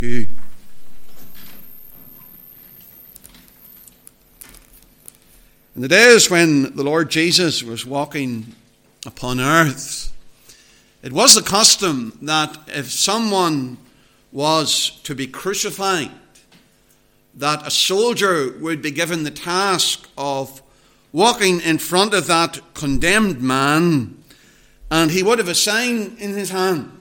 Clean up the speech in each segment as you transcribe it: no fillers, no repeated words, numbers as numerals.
you. In the days when the Lord Jesus was walking upon earth, it was the custom that if someone was to be crucified, that a soldier would be given the task of walking in front of that condemned man, and he would have a sign in his hand.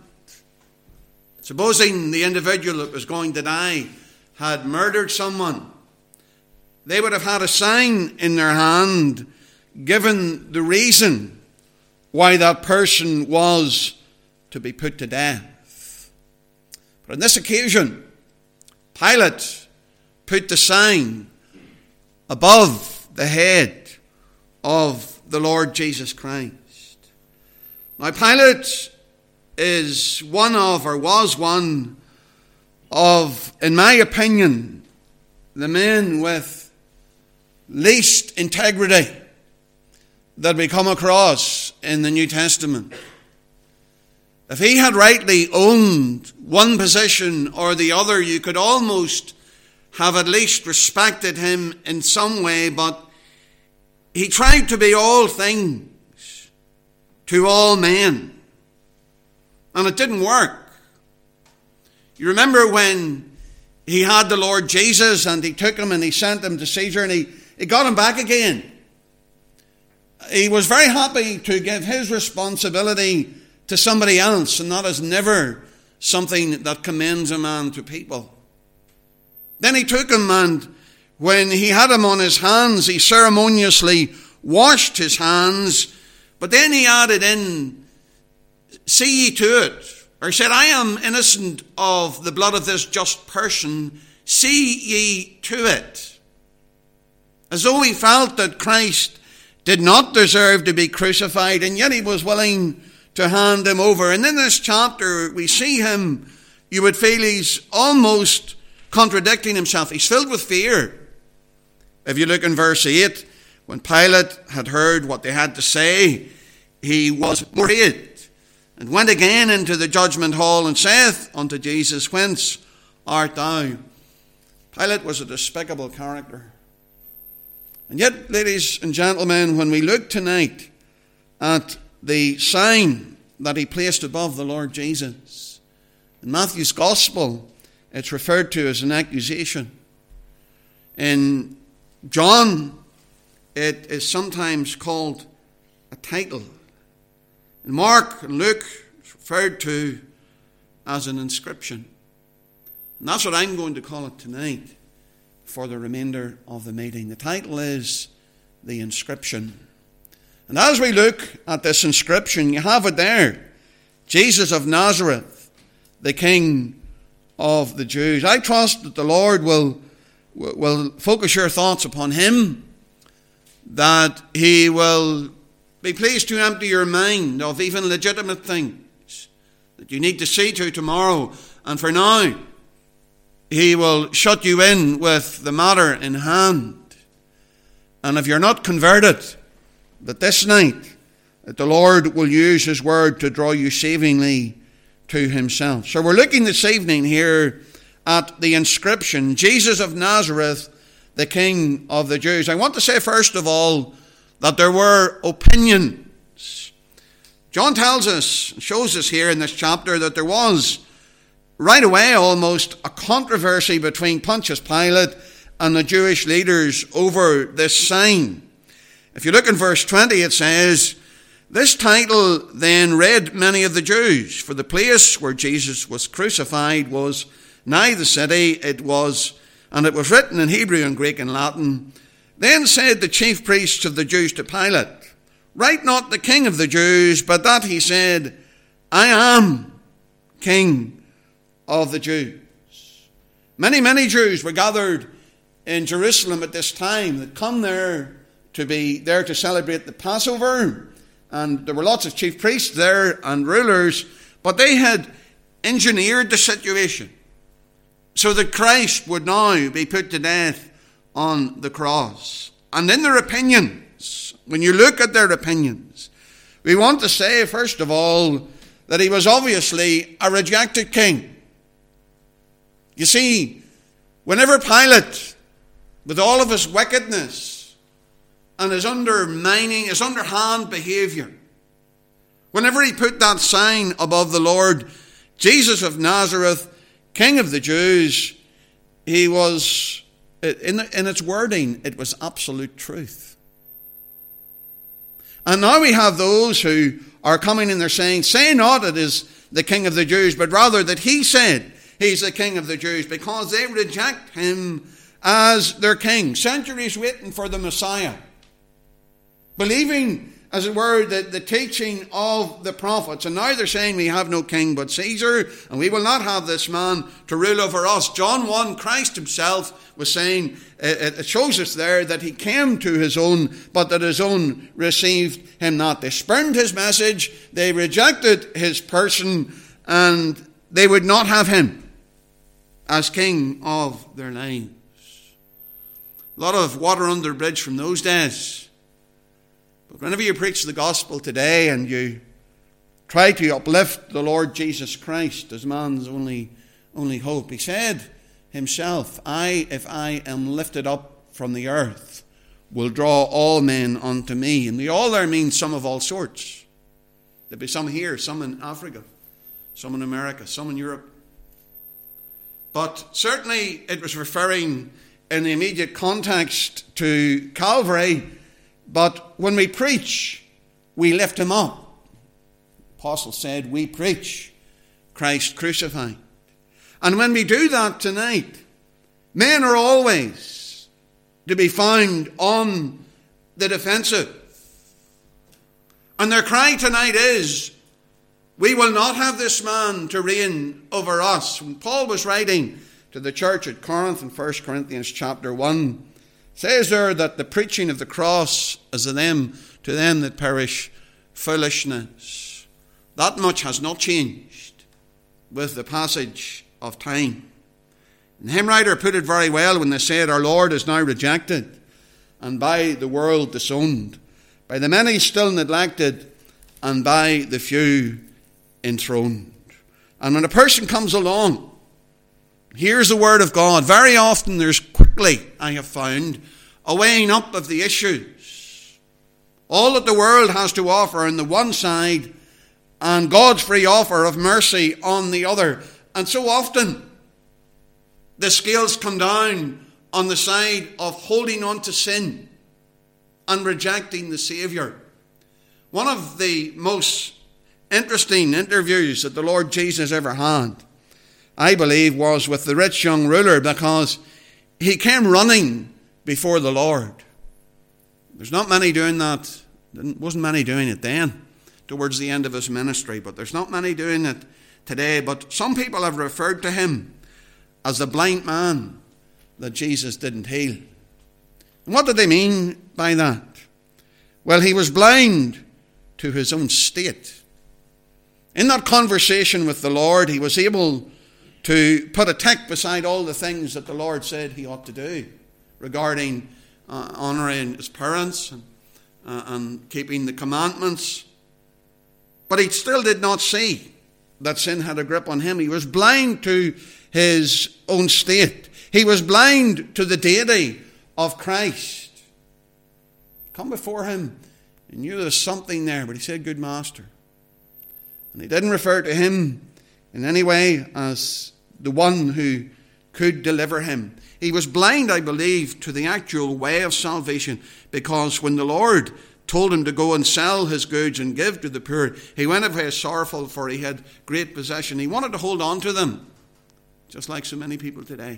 Supposing the individual that was going to die had murdered someone, they would have had a sign in their hand given the reason why that person was to be put to death. But on this occasion, Pilate put the sign above the head of the Lord Jesus Christ. Now, Pilate was one of, in my opinion, the men with least integrity that we come across in the New Testament. If he had rightly owned one position or the other, you could almost have at least respected him in some way, but he tried to be all things to all men. And it didn't work. You remember when he had the Lord Jesus and he took him and he sent him to Caesar and he got him back again. He was very happy to give his responsibility to somebody else, and that is never something that commends a man to people. Then he took him, and when he had him on his hands, he ceremoniously washed his hands, but then he added in, "See ye to it," or said, "I am innocent of the blood of this just person, see ye to it." As though he felt that Christ did not deserve to be crucified, and yet he was willing to hand him over. And in this chapter, we see him, you would feel he's almost contradicting himself. He's filled with fear. If you look in verse 8, when Pilate had heard what they had to say, he was afraid, and went again into the judgment hall, and saith unto Jesus, "Whence art thou?" Pilate was a despicable character. And yet, ladies and gentlemen, when we look tonight at the sign that he placed above the Lord Jesus, in Matthew's Gospel, it's referred to as an accusation. In John, it is sometimes called a title. In Mark and Luke, it's referred to as an inscription. And that's what I'm going to call it tonight for the remainder of the meeting. The title is The Inscription. And as we look at this inscription, you have it there. Jesus of Nazareth, the King of the Jews. I trust that the Lord will focus your thoughts upon him, that he will be pleased to empty your mind of even legitimate things that you need to see to tomorrow. And for now, he will shut you in with the matter in hand. And if you're not converted, that this night, that the Lord will use his word to draw you savingly to himself. So we're looking this evening here at the inscription, Jesus of Nazareth, the King of the Jews. I want to say first of all that there were opinions. John tells us, shows us here in this chapter, that there was right away almost a controversy between Pontius Pilate and the Jewish leaders over this sign. If you look in verse 20, it says, "This title then read many of the Jews, for the place where Jesus was crucified was nigh the city. It was written in Hebrew and Greek and Latin. Then said the chief priests of the Jews to Pilate, Write not the King of the Jews, but that he said, I am King of the Jews." Many Jews were gathered in Jerusalem at this time that come there to celebrate the Passover. And there were lots of chief priests there and rulers, but they had engineered the situation so that Christ would now be put to death on the cross. And in their opinions, when you look at their opinions, we want to say, first of all, that he was obviously a rejected king. You see, whenever Pilate, with all of his wickedness and his undermining, his underhand behavior, whenever he put that sign above the Lord Jesus of Nazareth, King of the Jews, he was, in its wording, it was absolute truth. And now we have those who are coming and they're saying, say not it is the King of the Jews, but rather that he said he's the King of the Jews, because they reject him as their king. Centuries waiting for the Messiah, believing, as it were, the teaching of the prophets. And now they're saying we have no king but Caesar, and we will not have this man to rule over us. John 1, Christ himself was saying, it shows us there that he came to his own, but that his own received him not. They spurned his message, they rejected his person, and they would not have him as king of their lives. A lot of water under the bridge from those days. But whenever you preach the gospel today and you try to uplift the Lord Jesus Christ as man's only hope, he said himself, if I am lifted up from the earth, will draw all men unto me. And the all there means some of all sorts. There'll be some here, some in Africa, some in America, some in Europe. But certainly it was referring in the immediate context to Calvary. But when we preach, we lift him up. The apostle said, we preach Christ crucified. And when we do that tonight, men are always to be found on the defensive. And their cry tonight is, we will not have this man to reign over us. When Paul was writing to the church at Corinth in 1 Corinthians chapter 1, says there that the preaching of the cross is to them that perish foolishness. That much has not changed with the passage of time. And the hymn writer put it very well when they said, our Lord is now rejected and by the world disowned, by the many still neglected and by the few enthroned. And when a person comes along, here's the word of God, very often there's quickly, I have found, a weighing up of the issues. All that the world has to offer on the one side and God's free offer of mercy on the other. And so often the scales come down on the side of holding on to sin and rejecting the Saviour. One of the most interesting interviews that the Lord Jesus ever had, I believe, was with the rich young ruler, because he came running before the Lord. There's not many doing that. There wasn't many doing it then, towards the end of his ministry, but there's not many doing it today. But some people have referred to him as the blind man that Jesus didn't heal. And what did they mean by that? Well, he was blind to his own state. In that conversation with the Lord, he was able to put a tick beside all the things that the Lord said he ought to do regarding honouring his parents and keeping the commandments. But he still did not see that sin had a grip on him. He was blind to his own state. He was blind to the deity of Christ. Come before him, he knew there was something there, but he said, good master. And he didn't refer to him in any way as the one who could deliver him. He was blind, I believe, to the actual way of salvation, because when the Lord told him to go and sell his goods and give to the poor, he went away sorrowful, for he had great possession. He wanted to hold on to them, just like so many people today.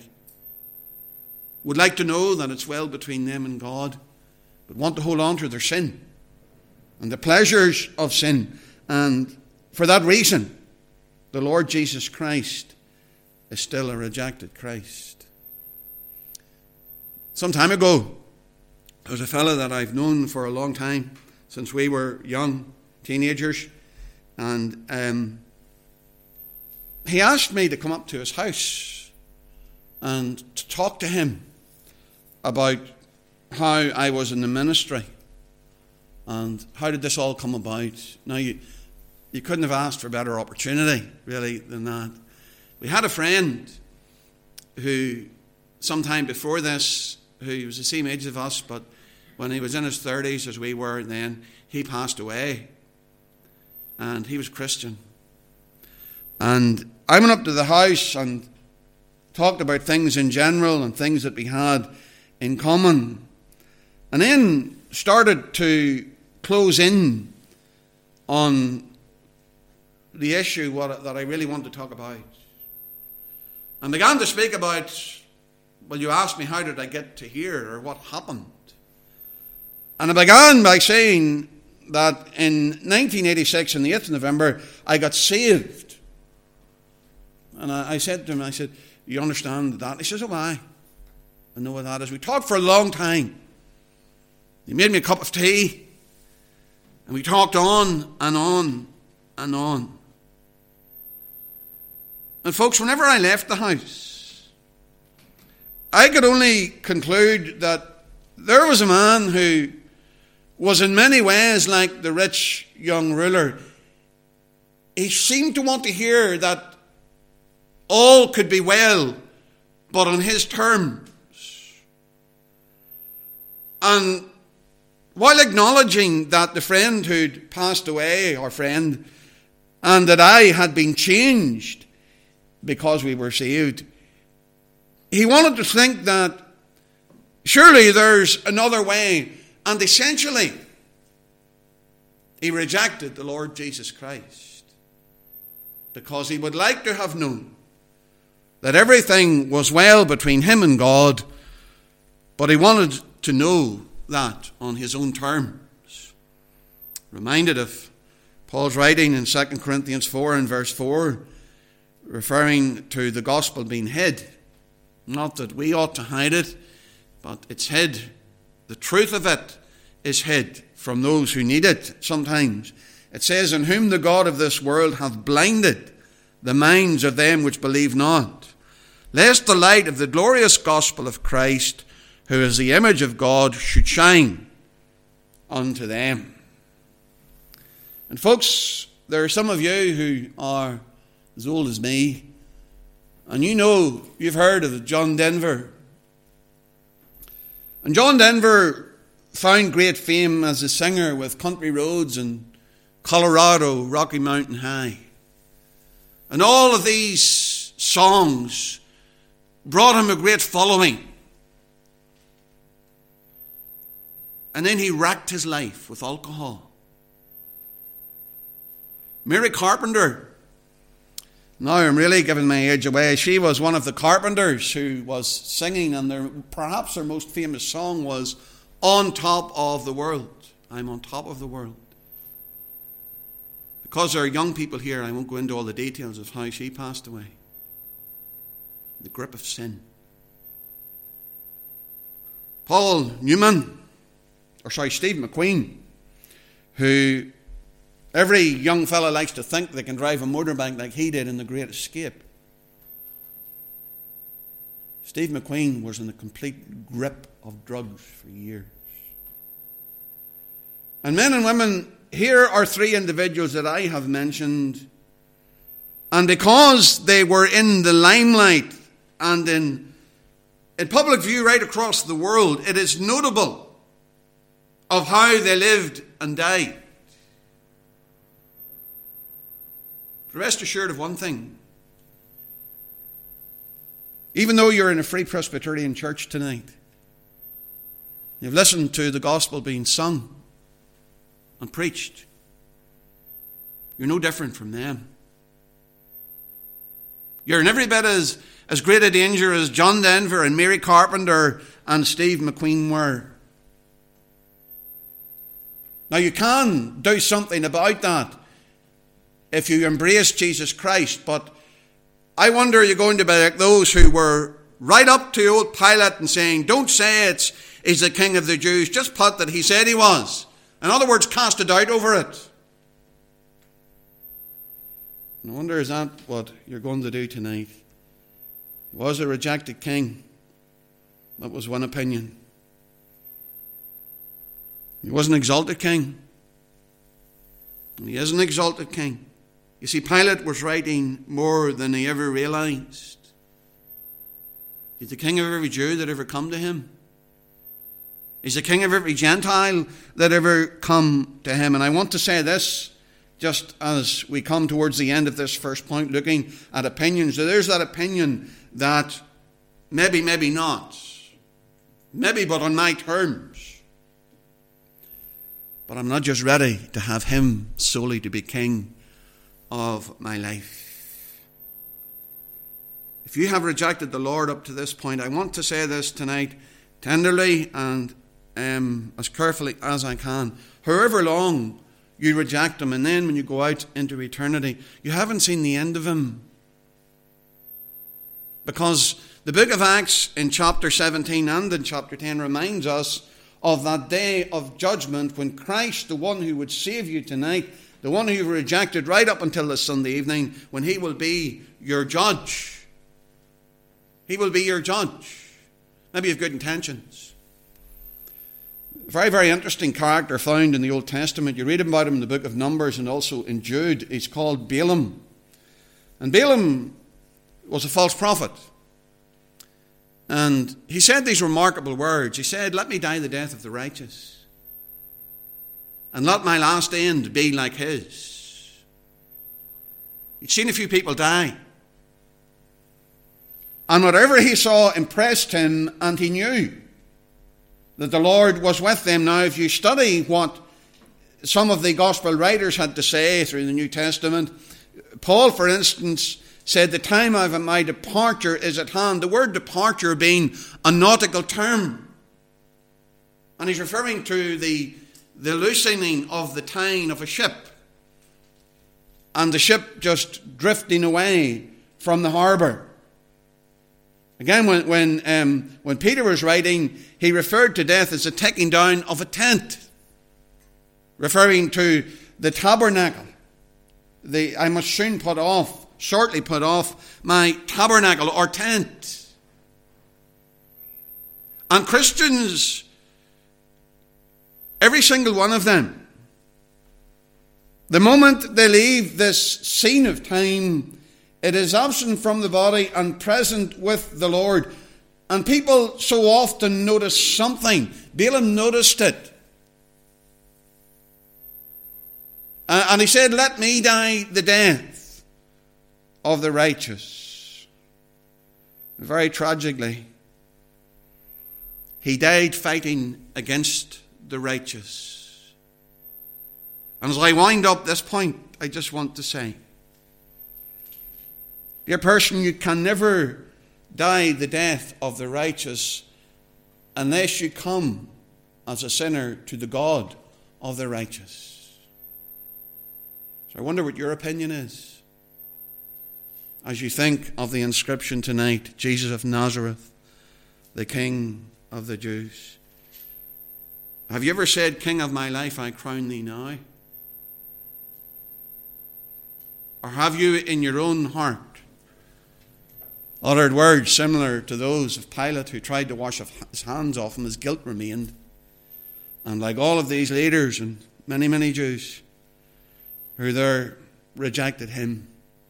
Would like to know that it's well between them and God, but want to hold on to their sin and the pleasures of sin. And for that reason, the Lord Jesus Christ is still a rejected Christ. Some time ago, there was a fellow that I've known for a long time, since we were young teenagers, and he asked me to come up to his house and to talk to him about how I was in the ministry and how did this all come about. Now, you couldn't have asked for a better opportunity, really, than that. We had a friend who sometime before this, who was the same age of us, but when he was in his 30s, as we were then, he passed away. And he was Christian. And I went up to the house and talked about things in general and things that we had in common. And then started to close in on the issue that I really want to talk about. And began to speak about, well, you asked me how did I get to here, or what happened. And I began by saying that in 1986, on the 8th of November, I got saved. And I said to him, I said, you understand that? He says, oh, I know what that is. We talked for a long time. He made me a cup of tea. And we talked on and on and on. And folks, whenever I left the house, I could only conclude that there was a man who was in many ways like the rich young ruler. He seemed to want to hear that all could be well, but on his terms. And while acknowledging that the friend who'd passed away, our friend, and that I had been changed because we were saved, he wanted to think that surely there's another way. And essentially, he rejected the Lord Jesus Christ because he would like to have known that everything was well between him and God, but he wanted to know that on his own terms. Reminded of Paul's writing in 2 Corinthians 4 and verse 4, referring to the gospel being hid. Not that we ought to hide it, but it's hid. The truth of it is hid from those who need it sometimes. It says, in whom the God of this world hath blinded the minds of them which believe not, lest the light of the glorious gospel of Christ, who is the image of God, should shine unto them. And folks, there are some of you who are as old as me, and you've heard of John Denver. And John Denver found great fame as a singer with Country Roads and Colorado, Rocky Mountain High. And all of these songs brought him a great following. And then he wrecked his life with alcohol. Mary Carpenter, now I'm really giving my age away, she was one of the Carpenters who was singing, and perhaps her most famous song was On Top of the World. I'm on top of the world. Because there are young people here, I won't go into all the details of how she passed away. The grip of sin. Steve McQueen, who every young fella likes to think they can drive a motorbike like he did in The Great Escape. Steve McQueen was in the complete grip of drugs for years. And men and women, here are three individuals that I have mentioned. And because they were in the limelight and in public view right across the world, it is notable of how they lived and died. Rest assured of one thing. Even though you're in a Free Presbyterian church tonight, you've listened to the gospel being sung and preached, you're no different from them. You're in every bit as great a danger as John Denver and Mary Carpenter and Steve McQueen were. Now you can do something about that if you embrace Jesus Christ, but I wonder, are you going to be like those who were right up to old Pilate and saying, don't say he's the king of the Jews, just put that he said he was. In other words, cast a doubt over it. I wonder, is that what you're going to do tonight? He was a rejected king. That was one opinion. He was an exalted king. And he is an exalted king. You see, Pilate was writing more than he ever realized. He's the king of every Jew that ever come to him. He's the king of every Gentile that ever come to him. And I want to say this, just as we come towards the end of this first point, looking at opinions. So there's that opinion that maybe not. Maybe, but on my terms. But I'm not just ready to have him solely to be king of my life. If you have rejected the Lord up to this point, I want to say this tonight tenderly and as carefully as I can. However long you reject him, and then when you go out into eternity, you haven't seen the end of him. Because the book of Acts in chapter 17 and in chapter 10 reminds us of that day of judgment when Christ, the one who would save you tonight, the one who you rejected right up until this Sunday evening, when he will be your judge. He will be your judge. Maybe you have good intentions. A very, very interesting character found in the Old Testament. You read about him in the book of Numbers and also in Jude. He's called Balaam. And Balaam was a false prophet. And he said these remarkable words. He said, "Let me die the death of the righteous, and let my last end be like his." He'd seen a few people die. And whatever he saw impressed him, and he knew that the Lord was with them. Now, if you study what some of the gospel writers had to say through the New Testament, Paul, for instance, said, "The time of my departure is at hand." The word departure being a nautical term. And he's referring to the loosening of the tine of a ship. And the ship just drifting away from the harbour. Again, when Peter was writing, he referred to death as the taking down of a tent, referring to the tabernacle. I must shortly put off my tabernacle or tent. And Christians, every single one of them, the moment they leave this scene of time, it is absent from the body and present with the Lord. And people so often notice something. Balaam noticed it. And he said, "Let me die the death of the righteous." And very tragically, he died fighting against the righteous. And as I wind up this point, I just want to say, dear person, you can never die the death of the righteous unless you come as a sinner to the God of the righteous. So I wonder what your opinion is as you think of the inscription tonight, Jesus of Nazareth, the King of the Jews. Have you ever said, "King of my life, I crown thee now"? Or have you in your own heart uttered words similar to those of Pilate, who tried to wash his hands off him as guilt remained? And like all of these leaders and many, many Jews who there rejected him.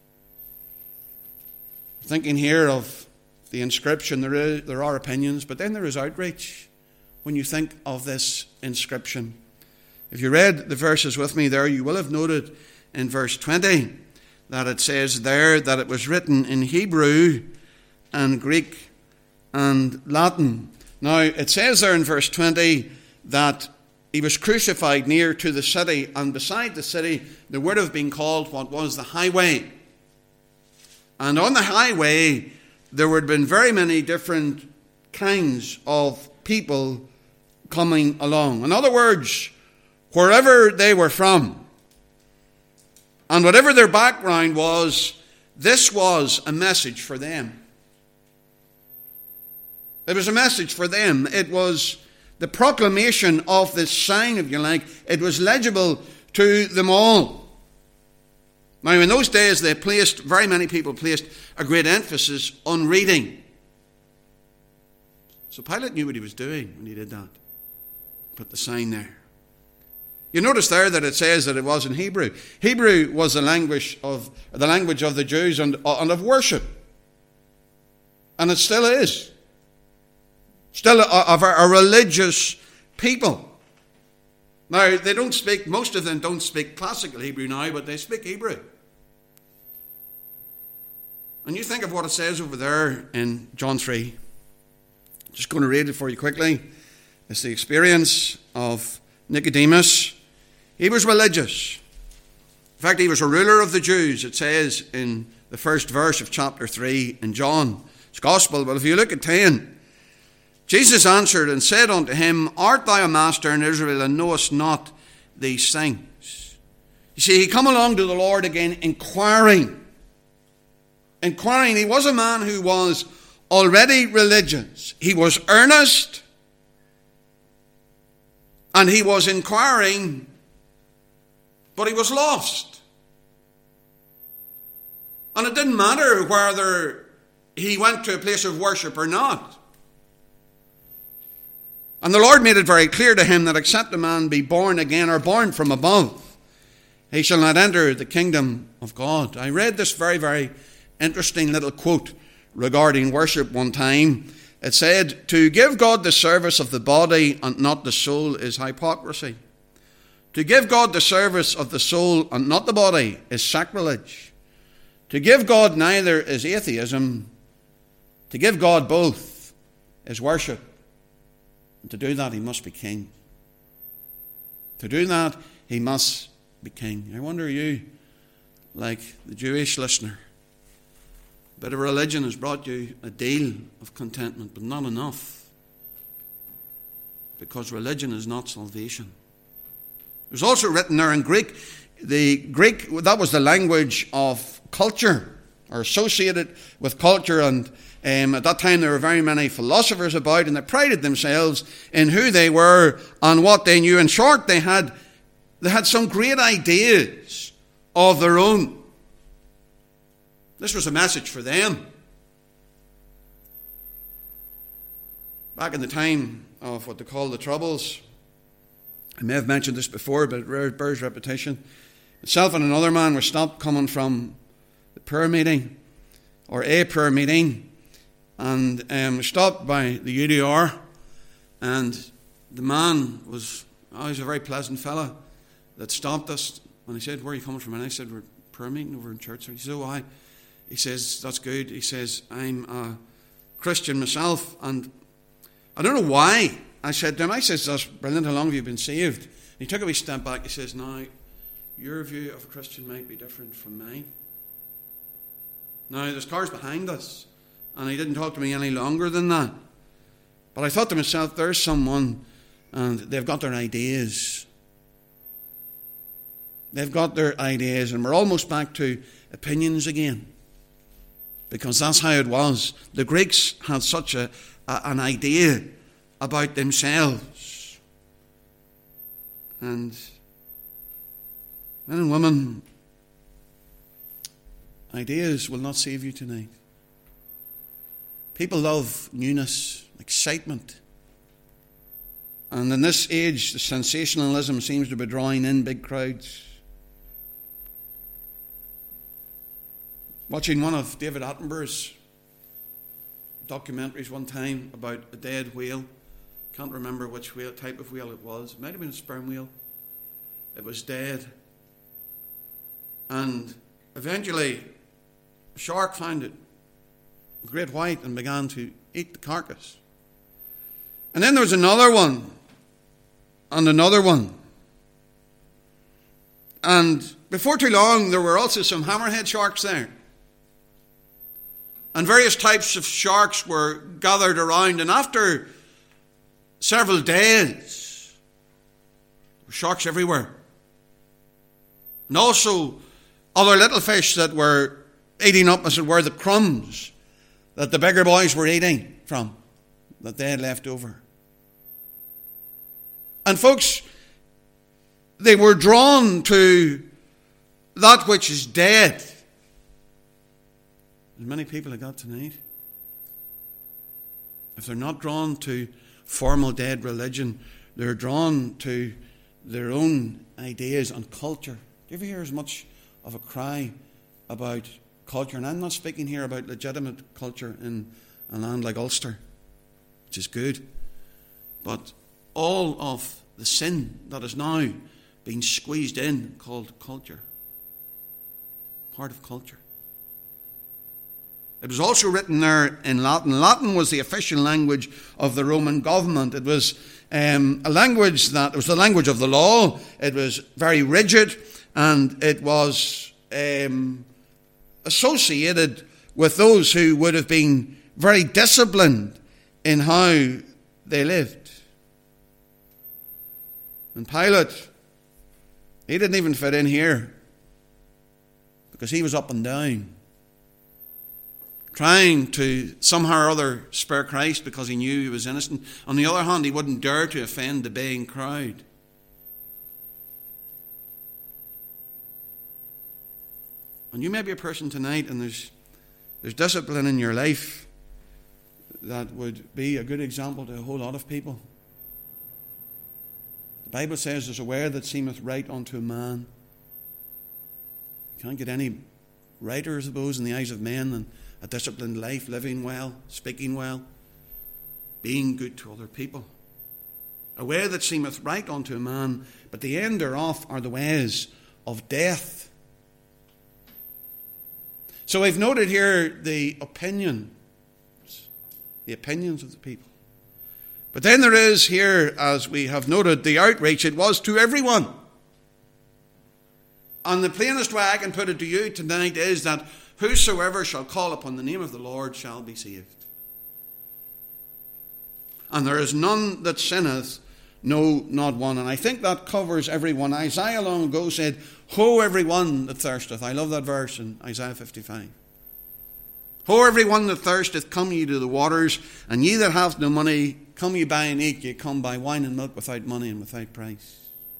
Thinking here of the inscription, there are opinions, but then there is outrage when you think of this inscription. If you read the verses with me there, you will have noted in verse 20 that it says there that it was written in Hebrew and Greek and Latin. Now, it says there in verse 20 that he was crucified near to the city, and beside the city there would have been called what was the highway. And on the highway there would have been very many different kinds of people coming along. In other words, wherever they were from, and whatever their background was, this was a message for them. It was a message for them. It was the proclamation of this sign, if you like. It was legible to them all. Now, in those days, very many people placed a great emphasis on reading. So Pilate knew what he was doing when he did that. Put the sign there. You notice there that it says that it was in Hebrew. Hebrew was the language of the Jews and of worship. And it still is. still of a religious people. Now, they don't speak, most of them don't speak classical Hebrew now, but they speak Hebrew. And you think of what it says over there in John 3. Just going to read it for you quickly. It's the experience of Nicodemus. He was religious. In fact, he was a ruler of the Jews, it says in the first verse of chapter 3 in John's Gospel. But if you look at 10, Jesus answered and said unto him, Art thou a master in Israel, and knowest not these things? You see, he come along to the Lord again, inquiring. He was a man who was already religious. He was earnest, and he was inquiring, but he was lost. And it didn't matter whether he went to a place of worship or not. And the Lord made it very clear to him that except a man be born again or born from above, he shall not enter the kingdom of God. I read this very, very interesting little quote regarding worship one time. It said, to give God the service of the body and not the soul is hypocrisy. To give God the service of the soul and not the body is sacrilege. To give God neither is atheism. To give God both is worship. And to do that, he must be king. To do that, he must be king. I wonder, are you like the Jewish listener? A bit of religion has brought you a deal of contentment, but not enough. Because religion is not salvation. There's also written there in Greek, the Greek, that was the language of culture, or associated with culture, and at that time there were very many philosophers about, and they prided themselves in who they were and what they knew. In short, they had some great ideas of their own. This was a message for them. Back in the time of what they call the Troubles, I may have mentioned this before, but it bears repetition. Myself and another man were stopped coming from the prayer meeting, or a prayer meeting, and we stopped by the UDR, and the man was, he's a very pleasant fella that stopped us, and he said, where are you coming from? And I said, we're prayer meeting over in church. And he said, oh, why? He says, that's good. He says, I'm a Christian myself, and I don't know why. I said to him, that's brilliant, how long have you been saved? And he took a wee step back. He says, now, your view of a Christian might be different from mine. Now, there's cars behind us, and he didn't talk to me any longer than that. But I thought to myself, there's someone, and they've got their ideas. They've got their ideas, and we're almost back to opinions again. Because that's how it was. The Greeks had such an idea about themselves. And men and women, ideas will not save you tonight. People love newness, excitement. And in this age, the sensationalism seems to be drawing in big crowds. Watching one of David Attenborough's documentaries one time about a dead whale. Can't remember which whale, type of whale it was. It might have been a sperm whale. It was dead. And eventually, a shark found it, a great white, and began to eat the carcass. And then there was another one, and another one. And before too long, there were also some hammerhead sharks there. And various types of sharks were gathered around, and after several days, there were sharks everywhere. And also other little fish that were eating up, as it were, the crumbs that the bigger boys were eating from, that they had left over. And folks, they were drawn to that which is dead. As many people have got tonight. If they're not drawn to formal dead religion, they're drawn to their own ideas and culture. Do you ever hear as much of a cry about culture? And I'm not speaking here about legitimate culture in a land like Ulster. which is good. But all of the sin that is now being squeezed in, called culture. Part of culture. It was also written there in Latin. Latin was the official language of the Roman government. It was a language that was the language of the law. It was very rigid, and it was associated with those who would have been very disciplined in how they lived. And Pilate, he didn't even fit in here because he was up and down, trying to somehow or other spare Christ because he knew he was innocent. On the other hand, he wouldn't dare to offend the baying crowd. And you may be a person tonight, and there's discipline in your life that would be a good example to a whole lot of people. The Bible says there's a way that seemeth right unto a man. You can't get any righter, I suppose, in the eyes of men than a disciplined life, living well, speaking well, being good to other people. A way that seemeth right unto a man, but the end thereof are the ways of death. So we've noted here the opinions of the people. But then there is here, as we have noted, the outreach. It was to everyone. And the plainest way I can put it to you tonight is that whosoever shall call upon the name of the Lord shall be saved. And there is none that sinneth, no, not one. And I think that covers everyone. Isaiah long ago said, Ho, everyone that thirsteth. I love that verse in Isaiah 55. Ho, everyone that thirsteth, come ye to the waters, and ye that have no money, come ye buy and eat. Ye come buy wine and milk without money and without price.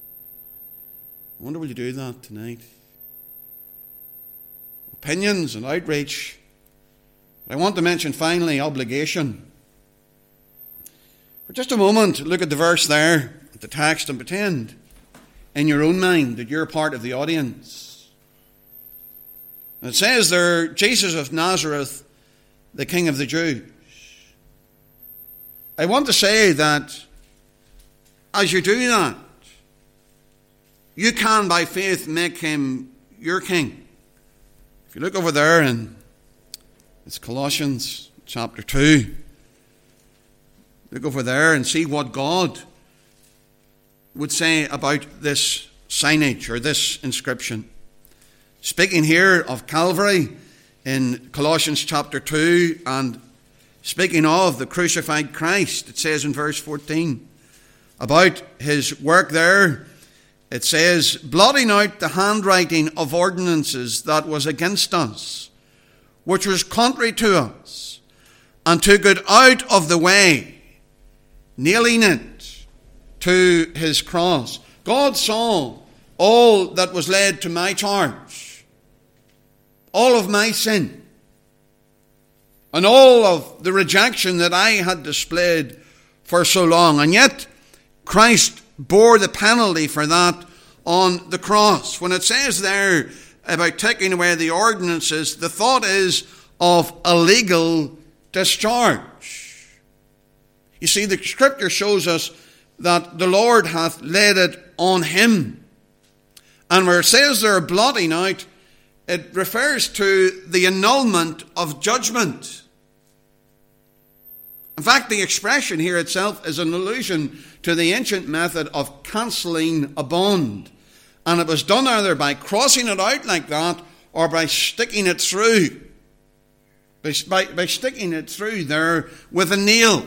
I wonder will you do that tonight? Opinions and outreach. I want to mention finally obligation. For just a moment, look at the verse there, at the text, and pretend in your own mind that you're part of the audience. And it says there, Jesus of Nazareth, the King of the Jews. I want to say that as you do that, you can by faith make him your king. If you look over there in it's Colossians chapter 2, look over there and see what God would say about this signage or this inscription. Speaking here of Calvary in Colossians chapter 2 and speaking of the crucified Christ, it says in verse 14 about his work there, it says, blotting out the handwriting of ordinances that was against us, which was contrary to us, and took it out of the way, nailing it to his cross. God saw all that was laid to my charge, all of my sin, and all of the rejection that I had displayed for so long. And yet, Christ bore the penalty for that on the cross. When it says there about taking away the ordinances, the thought is of a legal discharge. You see, the scripture shows us that the Lord hath laid it on him. And where it says there blotting out, it refers to the annulment of judgment. In fact, the expression here itself is an allusion to the ancient method of cancelling a bond. And it was done either by crossing it out like that or by sticking it through. By sticking it through there with a nail.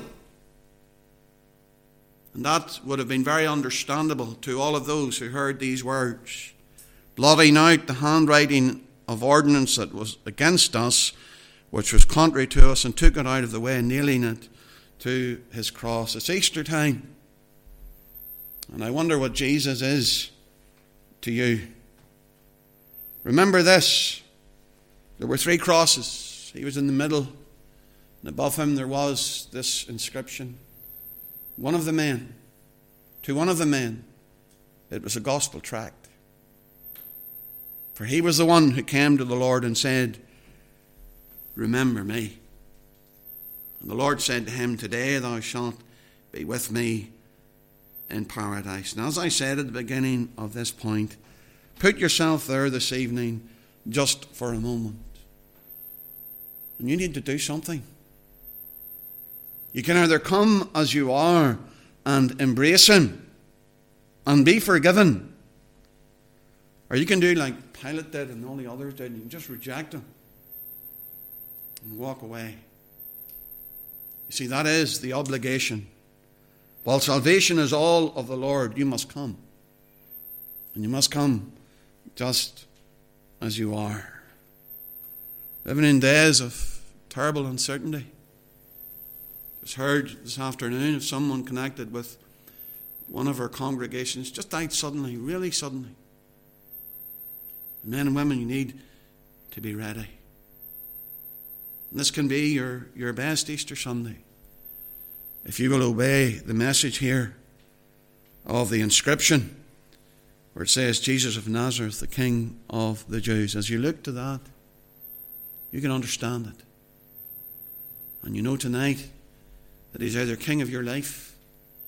And that would have been very understandable to all of those who heard these words. Blotting out the handwriting of ordinance that was against us, which was contrary to us, and took it out of the way, nailing it to his cross. It's Easter time. And I wonder what Jesus is to you. Remember this. There were 3 crosses. He was in the middle. And above him there was this inscription. To one of the men, it was a gospel tract. For he was the one who came to the Lord and said, remember me. And the Lord said to him, today thou shalt be with me in paradise. And as I said at the beginning of this point, put yourself there this evening just for a moment. And you need to do something. You can either come as you are and embrace him and be forgiven, or you can do like Pilate did and all the others did, and you can just reject him and walk away. You see, that is the obligation. While salvation is all of the Lord, you must come. And you must come just as you are. Living in days of terrible uncertainty. Just heard this afternoon of someone connected with one of our congregations just died suddenly, really suddenly. Men and women, you need to be ready. And this can be your best Easter Sunday, if you will obey the message here of the inscription where it says, Jesus of Nazareth, the King of the Jews. As you look to that, you can understand it. And you know tonight that he's either King of your life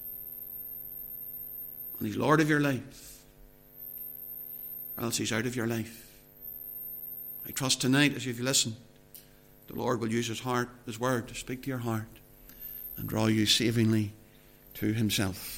and he's Lord of your life, or else he's out of your life. I trust tonight, as you've listened, the Lord will use his word to speak to your heart and draw you savingly to himself.